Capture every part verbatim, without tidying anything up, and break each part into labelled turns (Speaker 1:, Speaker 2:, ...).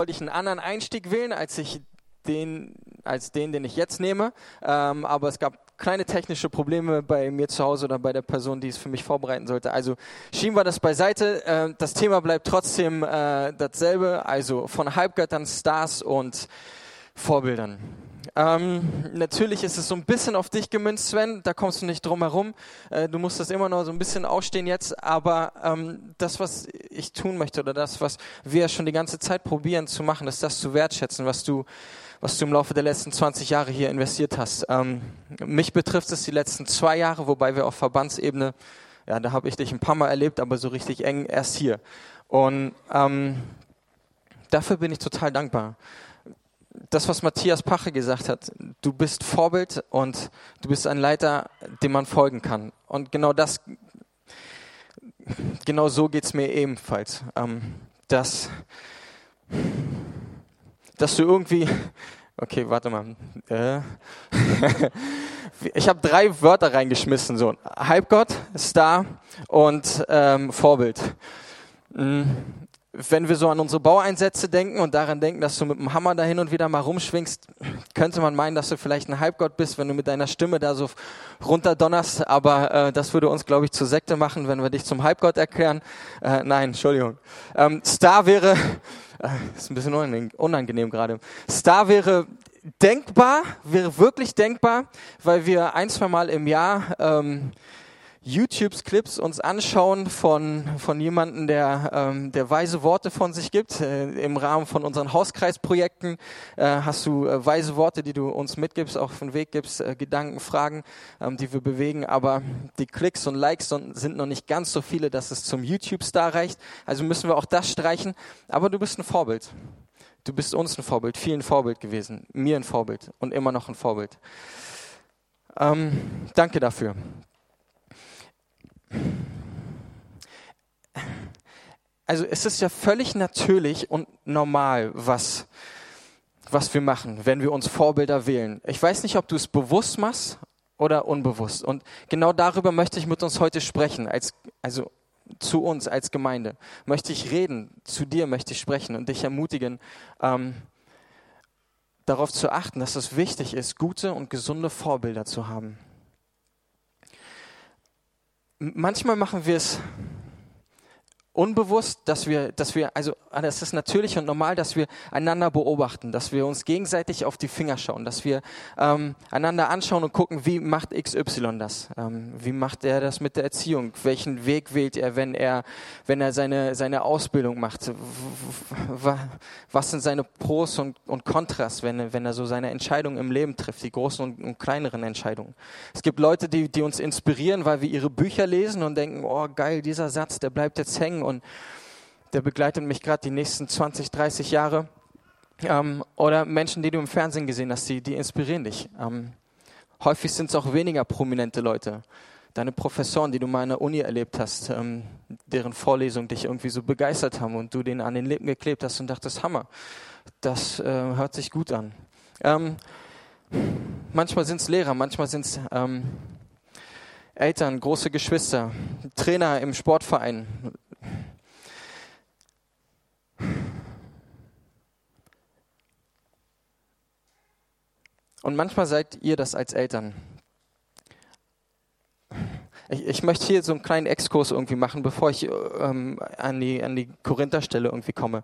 Speaker 1: wollte ich einen anderen Einstieg wählen, als ich den, als den, den ich jetzt nehme. Ähm, aber es gab kleine technische Probleme bei mir zu Hause oder bei der Person, die es für mich vorbereiten sollte. Also schieben wir das beiseite. Äh, das Thema bleibt trotzdem äh, dasselbe. Also von Halbgöttern, Stars und Vorbildern. Ähm, natürlich ist es so ein bisschen auf dich gemünzt, Sven, da kommst du nicht drum herum. Äh, du musst das immer noch so ein bisschen ausstehen jetzt, aber ähm, das, was ich tun möchte oder das, was wir schon die ganze Zeit probieren zu machen, ist das zu wertschätzen, was du, was du im Laufe der letzten zwanzig Jahre hier investiert hast. Ähm, mich betrifft es die letzten zwei Jahre, wobei wir auf Verbandsebene, ja, da habe ich dich ein paar Mal erlebt, aber so richtig eng erst hier. Und ähm, dafür bin ich total dankbar. Das, was Matthias Pache gesagt hat, du bist Vorbild und du bist ein Leiter, dem man folgen kann. Und genau das, genau so geht es mir ebenfalls. Ähm, dass, dass du irgendwie, okay, warte mal. Äh, ich habe drei Wörter reingeschmissen, so Halbgott, Star und ähm, Vorbild. Mhm. Wenn wir so an unsere Baueinsätze denken und daran denken, dass du mit dem Hammer da hin und wieder mal rumschwingst, könnte man meinen, dass du vielleicht ein Halbgott bist, wenn du mit deiner Stimme da so runterdonnerst, aber äh, das würde uns, glaube ich, zur Sekte machen, wenn wir dich zum Halbgott erklären. Äh, nein, Entschuldigung. Ähm, Star wäre, äh, ist ein bisschen unangenehm, unangenehm gerade, Star wäre denkbar, wäre wirklich denkbar, weil wir ein, zwei Mal im Jahr ähm, YouTube-Clips uns anschauen von von jemandem, der ähm, der weise Worte von sich gibt. Äh, Im Rahmen von unseren Hauskreisprojekten äh, hast du äh, weise Worte, die du uns mitgibst, auch auf den Weg gibst, äh, Gedanken, Fragen, ähm, die wir bewegen. Aber die Klicks und Likes sind noch nicht ganz so viele, dass es zum YouTube-Star reicht. Also müssen wir auch das streichen. Aber du bist ein Vorbild. Du bist uns ein Vorbild, vielen ein Vorbild gewesen, mir ein Vorbild und immer noch ein Vorbild. Ähm, danke dafür. Also es ist ja völlig natürlich und normal, was, was wir machen, wenn wir uns Vorbilder wählen. Ich weiß nicht, ob du es bewusst machst oder unbewusst. Und genau darüber möchte ich mit uns heute sprechen, als, also zu uns als Gemeinde. Möchte ich reden, zu dir möchte ich sprechen und dich ermutigen, ähm, darauf zu achten, dass es wichtig ist, gute und gesunde Vorbilder zu haben. Manchmal machen wir es unbewusst, dass wir, dass wir, also das ist natürlich und normal, dass wir einander beobachten, dass wir uns gegenseitig auf die Finger schauen, dass wir ähm, einander anschauen und gucken, wie macht X Y das, ähm, wie macht er das mit der Erziehung, welchen Weg wählt er, wenn er, wenn er seine seine Ausbildung macht, was sind seine Pros und, und Kontras, wenn wenn er so seine Entscheidungen im Leben trifft, die großen und, und kleineren Entscheidungen. Es gibt Leute, die die uns inspirieren, weil wir ihre Bücher lesen und denken, oh geil, dieser Satz, der bleibt jetzt hängen. Und der begleitet mich gerade die nächsten zwanzig, dreißig Jahre. Ähm, oder Menschen, die du im Fernsehen gesehen hast, die, die inspirieren dich. Ähm, häufig sind es auch weniger prominente Leute. Deine Professoren, die du mal in der Uni erlebt hast, ähm, deren Vorlesungen dich irgendwie so begeistert haben und du denen an den Lippen geklebt hast und dachtest, Hammer, das äh, hört sich gut an. Ähm, manchmal sind es Lehrer, manchmal sind es ähm, Eltern, große Geschwister, Trainer im Sportverein. Und manchmal seid ihr das als Eltern. Ich, ich möchte hier so einen kleinen Exkurs irgendwie machen, bevor ich ähm, an die, an die Korintherstelle irgendwie komme.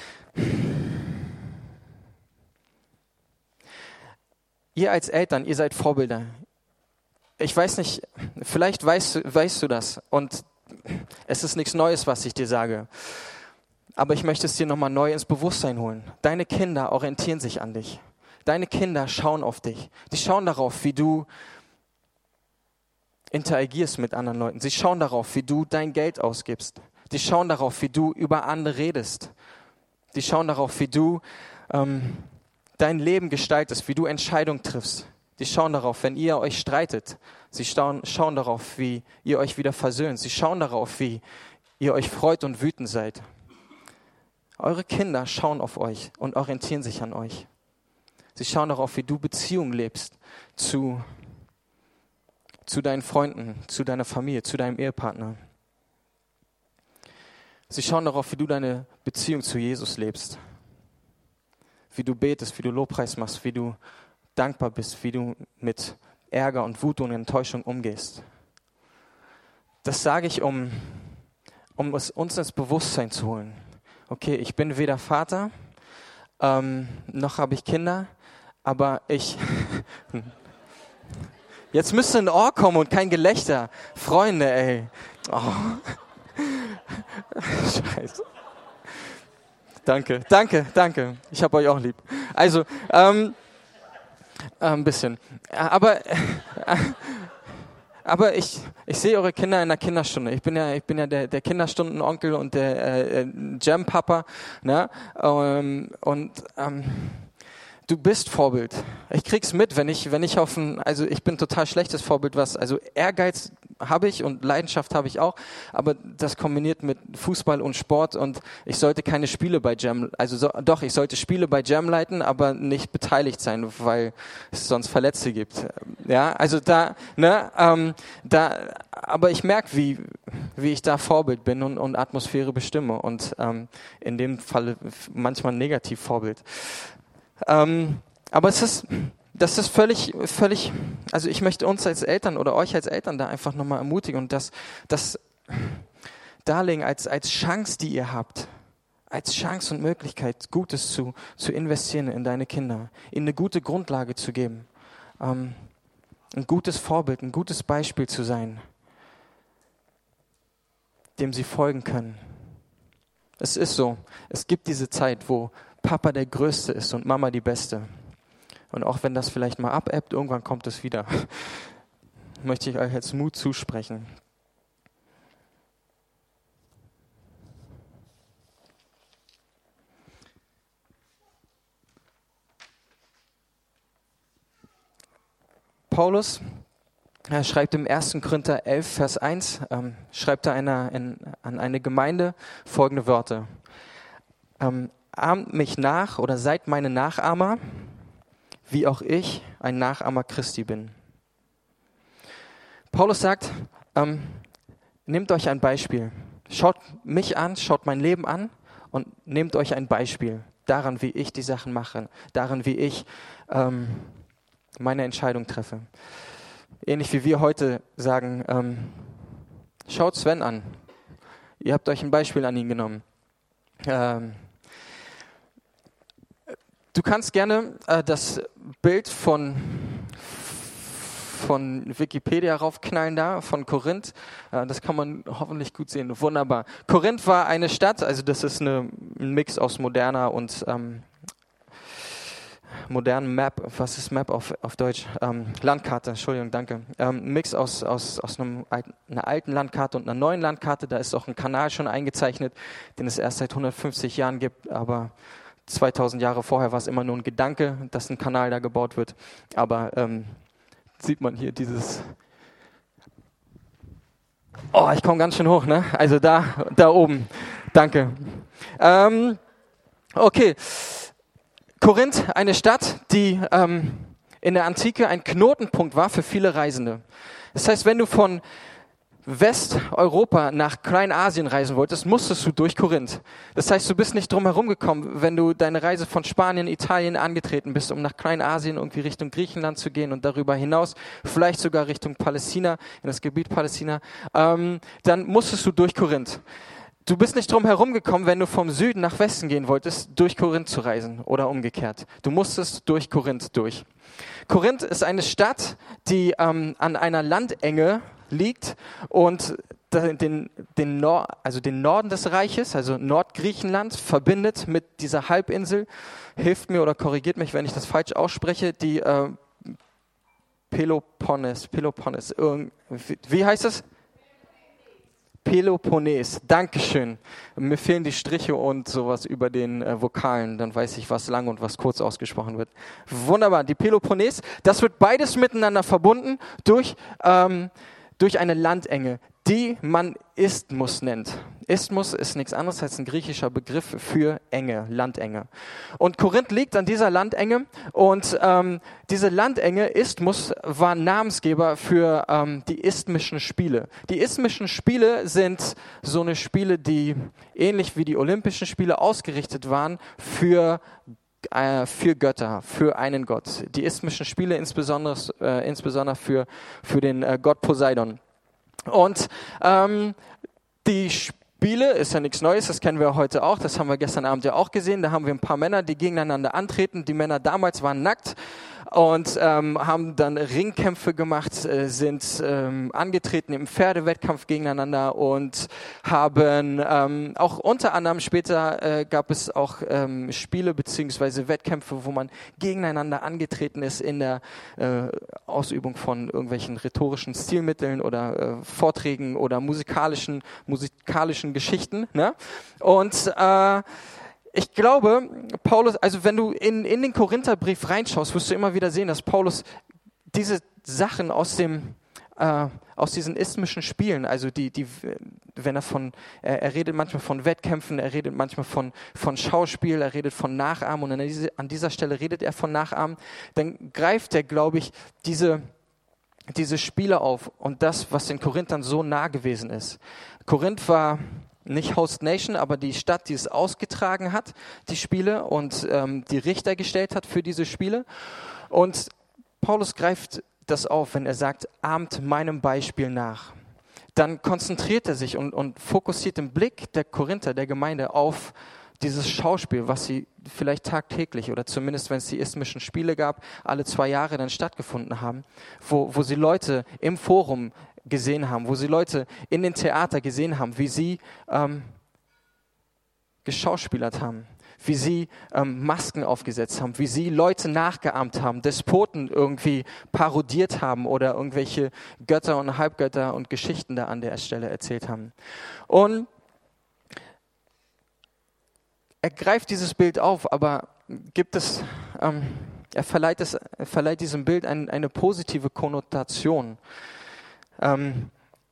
Speaker 1: Ihr als Eltern, ihr seid Vorbilder. Ich weiß nicht, vielleicht weißt, weißt du das und es ist nichts Neues, was ich dir sage. Aber ich möchte es dir nochmal neu ins Bewusstsein holen. Deine Kinder orientieren sich an dich. Deine Kinder schauen auf dich. Die schauen darauf, wie du interagierst mit anderen Leuten. Sie schauen darauf, wie du dein Geld ausgibst. Die schauen darauf, wie du über andere redest. Die schauen darauf, wie du ähm, dein Leben gestaltest, wie du Entscheidungen triffst. Die schauen darauf, wenn ihr euch streitet. Sie schauen, schauen darauf, wie ihr euch wieder versöhnt. Sie schauen darauf, wie ihr euch freut und wütend seid. Eure Kinder schauen auf euch und orientieren sich an euch. Sie schauen darauf, wie du Beziehungen lebst zu, zu deinen Freunden, zu deiner Familie, zu deinem Ehepartner. Sie schauen darauf, wie du deine Beziehung zu Jesus lebst. wie du betest, wie du Lobpreis machst, wie du dankbar bist, wie du mit Ärger und Wut und Enttäuschung umgehst. Das sage ich, um, um es uns ins Bewusstsein zu holen. Okay, ich bin weder Vater, ähm, noch habe ich Kinder, aber ich... Jetzt müsste ein Ohr kommen und kein Gelächter. Freunde, ey. Oh. Scheiße. Danke, danke, danke. Ich habe euch auch lieb. Also, ähm, ein bisschen. Aber, äh, aber ich, ich sehe eure Kinder in der Kinderstunde. Ich bin ja, ich bin ja der, der Kinderstundenonkel und der äh, Jam-Papa. Ne? Ähm, und ähm, du bist Vorbild. Ich krieg's mit, wenn ich, wenn ich auf ein, also ich bin total schlechtes Vorbild, was, also Ehrgeiz habe ich und Leidenschaft habe ich auch, aber das kombiniert mit Fußball und Sport und ich sollte keine Spiele bei Jam, also so, doch, ich sollte Spiele bei Jam leiten, aber nicht beteiligt sein, weil es sonst Verletzte gibt. Ja, also da, ne, ähm, da, aber ich merke, wie, wie ich da Vorbild bin und, und Atmosphäre bestimme und ähm, in dem Fall manchmal negativ Vorbild. Ähm, aber es ist, das ist völlig, völlig, also ich möchte uns als Eltern oder euch als Eltern da einfach nochmal ermutigen und das, das darlegen als, als Chance, die ihr habt, als Chance und Möglichkeit, Gutes zu, zu investieren in deine Kinder, ihnen eine gute Grundlage zu geben, ähm, ein gutes Vorbild, ein gutes Beispiel zu sein, dem sie folgen können. Es ist so, es gibt diese Zeit, wo Papa der Größte ist und Mama die Beste. Und auch wenn das vielleicht mal abebbt, irgendwann kommt es wieder. Möchte ich euch als Mut zusprechen. Paulus, er schreibt im ersten Korinther elf, Vers eins, ähm, schreibt er einer, in, an eine Gemeinde folgende Wörter. Ähm, Ahmt mich nach oder seid meine Nachahmer, wie auch ich ein Nachahmer Christi bin. Paulus sagt, ähm, nehmt euch ein Beispiel. Schaut mich an, schaut mein Leben an und nehmt euch ein Beispiel daran, wie ich die Sachen mache, daran, wie ich ähm, meine Entscheidung treffe. Ähnlich wie wir heute sagen, ähm, schaut Sven an. Ihr habt euch ein Beispiel an ihn genommen. Ähm, Du kannst gerne äh, das Bild von, von Wikipedia raufknallen da, von Korinth. Äh, das kann man hoffentlich gut sehen. Wunderbar. Korinth war eine Stadt, also das ist eine, ein Mix aus moderner und ähm, modernen Map. Was ist Map auf, auf Deutsch? Ähm, Landkarte, Entschuldigung, danke. Ähm, ein Mix aus, aus, aus einem, einer alten Landkarte und einer neuen Landkarte. Da ist auch ein Kanal schon eingezeichnet, den es erst seit hundertfünfzig Jahren gibt, aber zweitausend Jahre vorher war es immer nur ein Gedanke, dass ein Kanal da gebaut wird. Aber ähm, sieht man hier dieses... Oh, ich komme ganz schön hoch, ne? Also da, da oben. Danke. Ähm, okay. Korinth, eine Stadt, die ähm, in der Antike ein Knotenpunkt war für viele Reisende. Das heißt, wenn du von Westeuropa nach Kleinasien reisen wolltest, musstest du durch Korinth. Das heißt, du bist nicht drum herum gekommen, wenn du deine Reise von Spanien, Italien angetreten bist, um nach Kleinasien irgendwie Richtung Griechenland zu gehen und darüber hinaus, vielleicht sogar Richtung Palästina, in das Gebiet Palästina, ähm, dann musstest du durch Korinth. Du bist nicht drum herum gekommen, wenn du vom Süden nach Westen gehen wolltest, durch Korinth zu reisen oder umgekehrt. Du musstest durch Korinth durch. Korinth ist eine Stadt, die ähm, an einer Landenge liegt und den, den, Nor- also den Norden des Reiches, also Nordgriechenland, verbindet mit dieser Halbinsel. Hilft mir oder korrigiert mich, wenn ich das falsch ausspreche, die äh, Peloponnes, Peloponnes, wie, wie heißt es? Peloponnes, Dankeschön. Mir fehlen die Striche und sowas über den äh, Vokalen, dann weiß ich, was lang und was kurz ausgesprochen wird. Wunderbar, die Peloponnes, das wird beides miteinander verbunden durch, ähm, durch eine Landenge, die man Isthmus nennt. Isthmus ist nichts anderes als ein griechischer Begriff für Enge, Landenge. Und Korinth liegt an dieser Landenge und ähm, diese Landenge, Isthmus, war Namensgeber für ähm, die Isthmischen Spiele. Die Isthmischen Spiele sind so eine Spiele, die ähnlich wie die Olympischen Spiele ausgerichtet waren für äh, für Götter, für einen Gott. Die isthmischen Spiele insbesondere, äh, insbesondere für, für den äh, Gott Poseidon. Und ähm, die Spiele ist ja nichts Neues, das kennen wir heute auch, das haben wir gestern Abend ja auch gesehen. Da haben wir ein paar Männer, die gegeneinander antreten. Die Männer damals waren nackt und ähm, haben dann Ringkämpfe gemacht, äh, sind ähm, angetreten im Pferdewettkampf gegeneinander und haben ähm, auch unter anderem später äh, gab es auch ähm, Spiele beziehungsweise Wettkämpfe, wo man gegeneinander angetreten ist in der äh, Ausübung von irgendwelchen rhetorischen Stilmitteln oder äh, Vorträgen oder musikalischen musikalischen Geschichten. Ne? Und äh, Ich glaube, Paulus, also wenn du in, in den Korintherbrief reinschaust, wirst du immer wieder sehen, dass Paulus diese Sachen aus dem, äh, aus diesen isthmischen Spielen, also die, die, wenn er von, er, er redet manchmal von Wettkämpfen, er redet manchmal von, von Schauspiel, er redet von Nachahmen und an, diese, an dieser Stelle redet er von Nachahmen, dann greift er, glaube ich, diese, diese Spiele auf und das, was den Korinthern so nah gewesen ist. Korinth war nicht Host Nation, aber die Stadt, die es ausgetragen hat, die Spiele und ähm, die Richter gestellt hat für diese Spiele. Und Paulus greift das auf, wenn er sagt, ahmt meinem Beispiel nach. Dann konzentriert er sich und, und fokussiert den Blick der Korinther, der Gemeinde, auf dieses Schauspiel, was sie vielleicht tagtäglich oder zumindest, wenn es die isthmischen Spiele gab, alle zwei Jahre dann stattgefunden haben, wo, wo sie Leute im Forum gesehen haben, wo sie Leute in den Theater gesehen haben, wie sie ähm, geschauspielert haben, wie sie ähm, Masken aufgesetzt haben, wie sie Leute nachgeahmt haben, Despoten irgendwie parodiert haben oder irgendwelche Götter und Halbgötter und Geschichten da an der Stelle erzählt haben. Und er greift dieses Bild auf, aber gibt es, ähm, er verleiht, es, er verleiht diesem Bild ein, eine positive Konnotation. Ähm,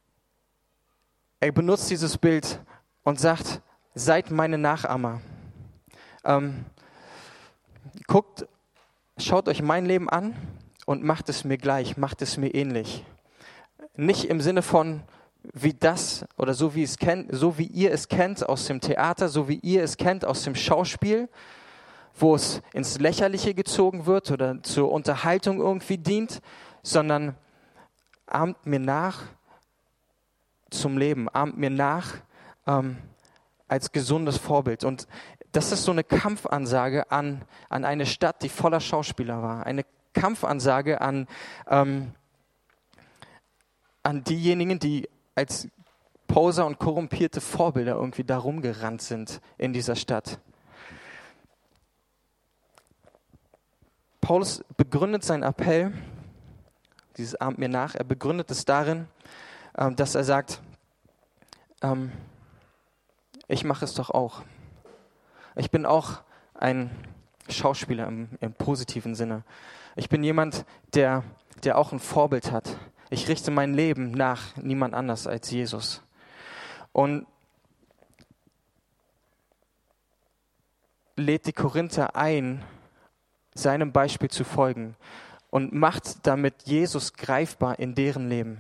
Speaker 1: er benutzt dieses Bild und sagt, seid meine Nachahmer. Ähm, guckt, schaut euch mein Leben an und macht es mir gleich, macht es mir ähnlich. Nicht im Sinne von, wie das oder so wie es kennt, so wie ihr es kennt aus dem Theater, so wie ihr es kennt aus dem Schauspiel, wo es ins Lächerliche gezogen wird oder zur Unterhaltung irgendwie dient, sondern ahmt mir nach zum Leben, ahmt mir nach ähm, als gesundes Vorbild. Und das ist so eine Kampfansage an, an eine Stadt, die voller Schauspieler war. Eine Kampfansage an, ähm, an diejenigen, die als Poser und korrumpierte Vorbilder irgendwie da rumgerannt sind in dieser Stadt. Paulus begründet seinen Appell, dieses ahmt mir nach, er begründet es darin, ähm, dass er sagt, ähm, ich mache es doch auch. Ich bin auch ein Schauspieler im, im positiven Sinne. Ich bin jemand, der, der auch ein Vorbild hat. Ich richte mein Leben nach niemand anders als Jesus. Und lädt die Korinther ein, seinem Beispiel zu folgen und macht damit Jesus greifbar in deren Leben.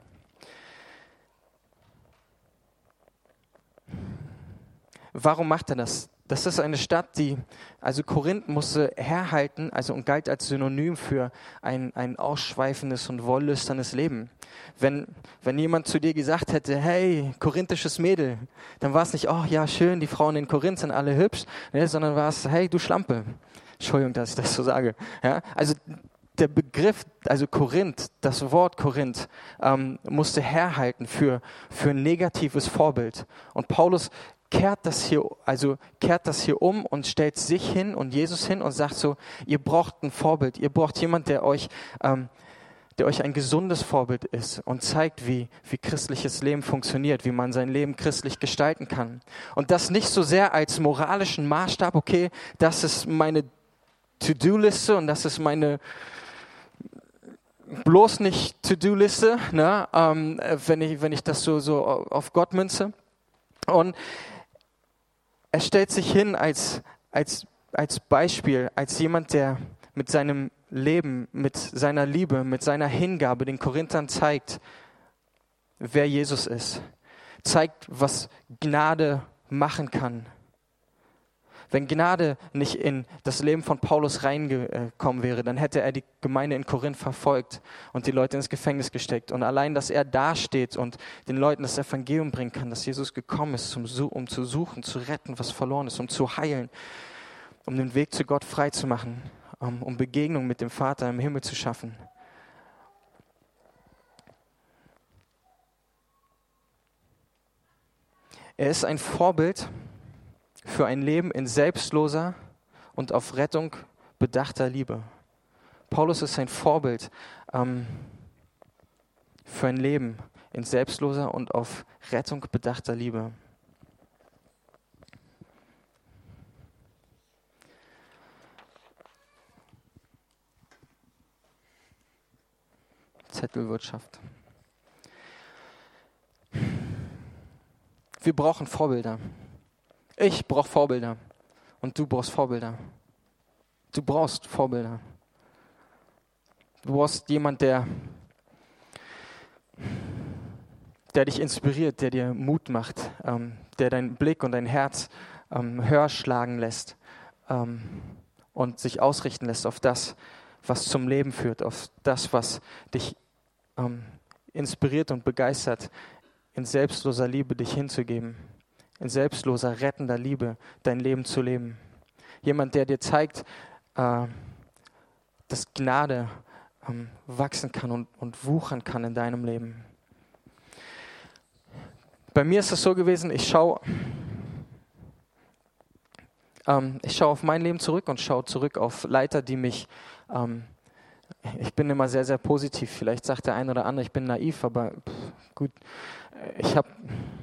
Speaker 1: Warum macht er das? Das ist eine Stadt, die, also Korinth musste herhalten, also und galt als Synonym für ein, ein ausschweifendes und wollüsternes Leben. Wenn, wenn jemand zu dir gesagt hätte, hey, korinthisches Mädel, dann war es nicht, oh ja, schön, die Frauen in Korinth sind alle hübsch, ne, sondern war es, hey, du Schlampe. Entschuldigung, dass ich das so sage. Ja, also der Begriff, also Korinth, das Wort Korinth, ähm, musste herhalten für, für ein negatives Vorbild. Und Paulus kehrt das hier, also kehrt das hier um und stellt sich hin und Jesus hin und sagt so, ihr braucht ein Vorbild, ihr braucht jemand, der euch, ähm, der euch ein gesundes Vorbild ist und zeigt, wie, wie christliches Leben funktioniert, wie man sein Leben christlich gestalten kann. Und das nicht so sehr als moralischen Maßstab, okay, das ist meine To-Do-Liste und das ist meine bloß nicht To-Do-Liste, ne, ähm, wenn ich, wenn ich das so, so auf Gott münze. Und er stellt sich hin als, als, als Beispiel, als jemand, der mit seinem Leben, mit seiner Liebe, mit seiner Hingabe den Korinthern zeigt, wer Jesus ist. Zeigt, was Gnade machen kann. Wenn Gnade nicht in das Leben von Paulus reingekommen wäre, dann hätte er die Gemeinde in Korinth verfolgt und die Leute ins Gefängnis gesteckt. Und allein, dass er dasteht und den Leuten das Evangelium bringen kann, dass Jesus gekommen ist, um zu suchen, zu retten, was verloren ist, um zu heilen, um den Weg zu Gott frei zu machen, um Begegnung mit dem Vater im Himmel zu schaffen. Er ist ein Vorbild für ein Leben in selbstloser und auf Rettung bedachter Liebe. Paulus ist ein Vorbild ähm, für ein Leben in selbstloser und auf Rettung bedachter Liebe. Zettelwirtschaft. Wir brauchen Vorbilder. Ich brauche Vorbilder. Und du brauchst Vorbilder. Du brauchst Vorbilder. Du brauchst jemanden, der, der dich inspiriert, der dir Mut macht, ähm, der deinen Blick und dein Herz ähm, höher schlagen lässt ähm, und sich ausrichten lässt auf das, was zum Leben führt, auf das, was dich ähm, inspiriert und begeistert, in selbstloser Liebe dich hinzugeben, in selbstloser, rettender Liebe dein Leben zu leben. Jemand, der dir zeigt, äh, dass Gnade ähm, wachsen kann und, und wuchern kann in deinem Leben. Bei mir ist es so gewesen, ich schaue ähm, ich schaue auf mein Leben zurück und schaue zurück auf Leiter, die mich, ähm, ich bin immer sehr, sehr positiv. Vielleicht sagt der eine oder andere, ich bin naiv, aber pff, gut, ich habe,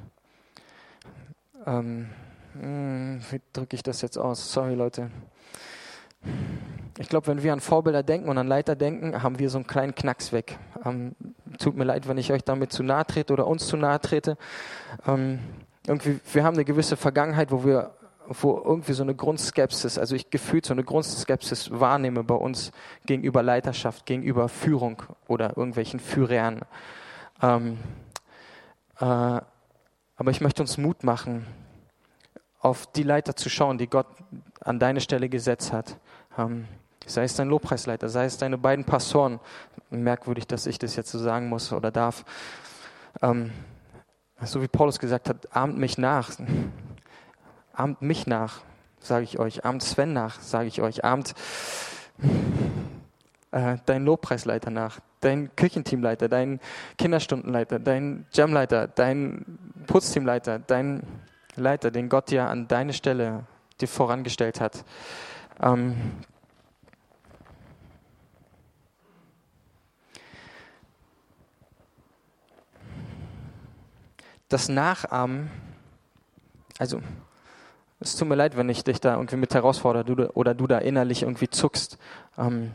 Speaker 1: ähm, wie drücke ich das jetzt aus? Sorry, Leute. Ich glaube, wenn wir an Vorbilder denken und an Leiter denken, haben wir so einen kleinen Knacks weg. Ähm, tut mir leid, wenn ich euch damit zu nahe trete oder uns zu nahe trete. Ähm, irgendwie, wir haben eine gewisse Vergangenheit, wo wir, wo irgendwie so eine Grundskepsis, also ich gefühlt so eine Grundskepsis wahrnehme bei uns gegenüber Leiterschaft, gegenüber Führung oder irgendwelchen Führern. Ähm, äh, aber ich möchte uns Mut machen, auf die Leiter zu schauen, die Gott an deine Stelle gesetzt hat. Ähm, sei es dein Lobpreisleiter, sei es deine beiden Pastoren. Merkwürdig, dass ich das jetzt so sagen muss oder darf. Ähm, so wie Paulus gesagt hat, ahmt mich nach. Ahmt mich nach, sage ich euch. Ahmt Sven nach, sage ich euch. Ahmt äh, dein Lobpreisleiter nach, dein Küchenteamleiter, dein Kinderstundenleiter, dein Jamleiter, dein Putzteamleiter, dein Leiter, den Gott dir an deine Stelle dir vorangestellt hat. Ähm, das Nachahmen, also es tut mir leid, wenn ich dich da irgendwie mit herausfordere du, oder du da innerlich irgendwie zuckst. Ähm,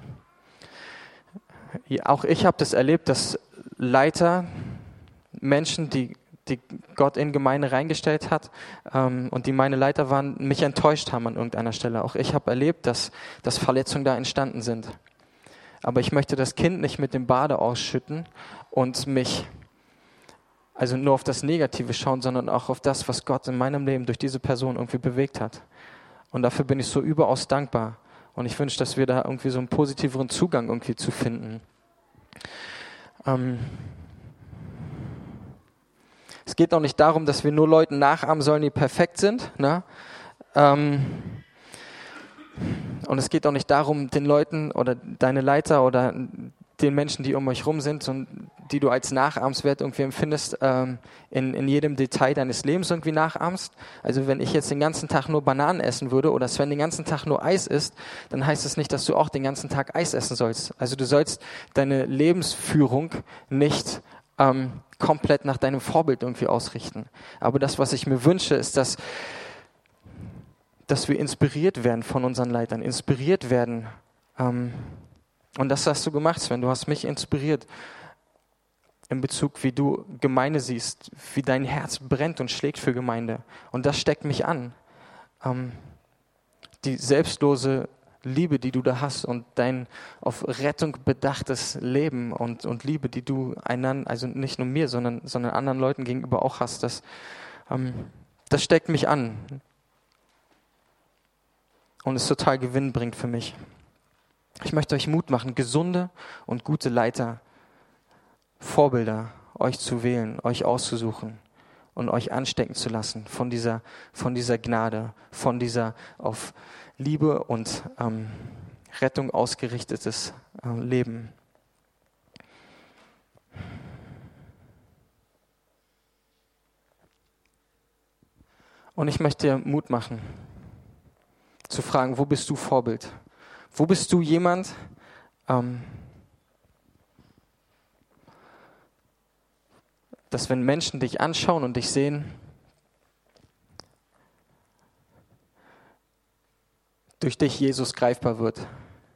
Speaker 1: auch ich habe das erlebt, dass Leiter, Menschen, die die Gott in Gemeinde reingestellt hat ähm, und die meine Leiter waren, mich enttäuscht haben an irgendeiner Stelle. Auch ich habe erlebt, dass, dass Verletzungen da entstanden sind. Aber ich möchte das Kind nicht mit dem Bade ausschütten und mich, also nur auf das Negative schauen, sondern auch auf das, was Gott in meinem Leben durch diese Person irgendwie bewegt hat. Und dafür bin ich so überaus dankbar. Und ich wünsche, dass wir da irgendwie so einen positiveren Zugang irgendwie zu finden. Ähm, Es geht auch nicht darum, dass wir nur Leuten nachahmen sollen, die perfekt sind. Ne? Ähm und es geht auch nicht darum, den Leuten oder deine Leiter oder den Menschen, die um euch rum sind und die du als nachahmenswert irgendwie empfindest, ähm, in, in jedem Detail deines Lebens irgendwie nachahmst. Also wenn ich jetzt den ganzen Tag nur Bananen essen würde oder Sven den ganzen Tag nur Eis isst, dann heißt das nicht, dass du auch den ganzen Tag Eis essen sollst. Also du sollst deine Lebensführung nicht ähm, komplett nach deinem Vorbild irgendwie ausrichten. Aber das, was ich mir wünsche, ist, dass, dass wir inspiriert werden von unseren Leitern, inspiriert werden. Ähm, und das hast du gemacht, Sven. Du hast mich inspiriert in Bezug, wie du Gemeinde siehst, wie dein Herz brennt und schlägt für Gemeinde. Und das steckt mich an. Ähm, die selbstlose Liebe, die du da hast und dein auf Rettung bedachtes Leben und, und Liebe, die du einander, also nicht nur mir, sondern, sondern anderen Leuten gegenüber auch hast, das, ähm, das steckt mich an. und es total Gewinn bringt für mich. Ich möchte euch Mut machen, gesunde und gute Leiter, Vorbilder, euch zu wählen, euch auszusuchen und euch anstecken zu lassen von dieser, von dieser Gnade, von dieser auf Liebe und ähm, Rettung ausgerichtetes äh, Leben. Und ich möchte dir Mut machen, zu fragen, wo bist du Vorbild? Wo bist du jemand, ähm, dass wenn Menschen dich anschauen und dich sehen, durch dich Jesus greifbar wird.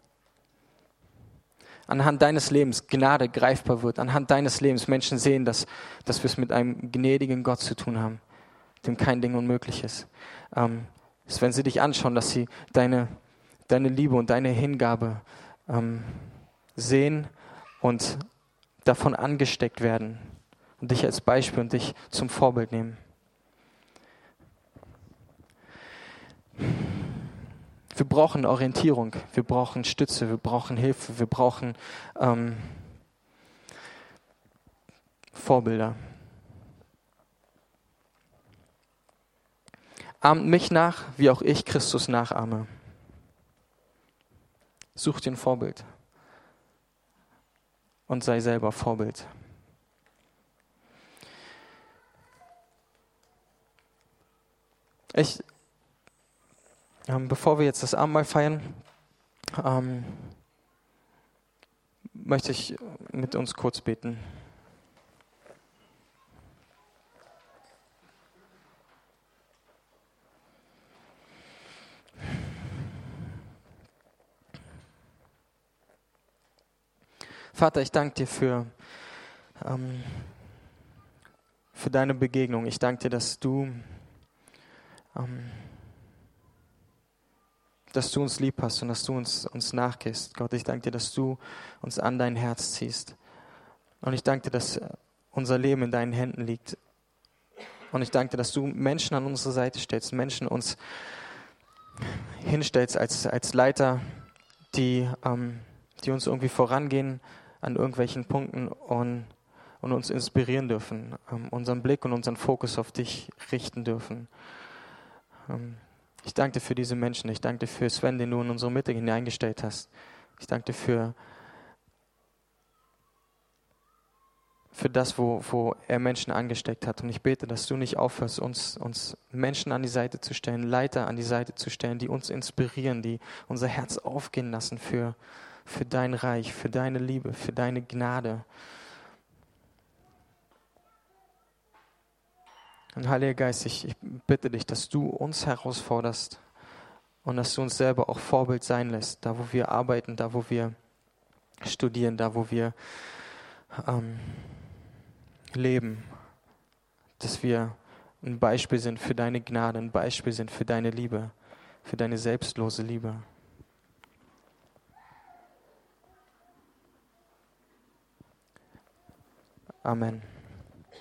Speaker 1: Anhand deines Lebens Gnade greifbar wird. Anhand deines Lebens Menschen sehen, dass, dass wir es mit einem gnädigen Gott zu tun haben, dem kein Ding unmöglich ist. Ähm, dass wenn sie dich anschauen, dass sie deine, deine Liebe und deine Hingabe ähm, sehen und davon angesteckt werden und dich als Beispiel und dich zum Vorbild nehmen. Wir brauchen Orientierung, wir brauchen Stütze, wir brauchen Hilfe, wir brauchen ähm, Vorbilder. Ahmt mich nach, wie auch ich Christus nachahme. Such dir ein Vorbild und sei selber Vorbild. Ich, ähm, bevor wir jetzt das Abendmahl feiern, ähm, möchte ich mit uns kurz beten. Vater, ich danke dir für, ähm, für deine Begegnung. Ich danke dir, dass du, ähm, dass du uns lieb hast und dass du uns, uns nachgehst. Gott, ich danke dir, dass du uns an dein Herz ziehst. Und ich danke dir, dass unser Leben in deinen Händen liegt. Und ich danke dir, dass du Menschen an unsere Seite stellst, Menschen uns hinstellst als, als Leiter, die, ähm, die uns irgendwie vorangehen an irgendwelchen Punkten und, und uns inspirieren dürfen, ähm, unseren Blick und unseren Fokus auf dich richten dürfen. Ähm, ich danke dir für diese Menschen. Ich danke dir für Sven, den du in unsere Mitte hineingestellt hast. Ich danke dir für, für das, wo, wo er Menschen angesteckt hat. Und ich bete, dass du nicht aufhörst, uns, uns Menschen an die Seite zu stellen, Leiter an die Seite zu stellen, die uns inspirieren, die unser Herz aufgehen lassen für für dein Reich, für deine Liebe, für deine Gnade. Und Heiliger Geist, ich, ich bitte dich, dass du uns herausforderst und dass du uns selber auch Vorbild sein lässt, da wo wir arbeiten, da wo wir studieren, da wo wir ähm, leben, dass wir ein Beispiel sind für deine Gnade, ein Beispiel sind für deine Liebe, für deine selbstlose Liebe. Amen.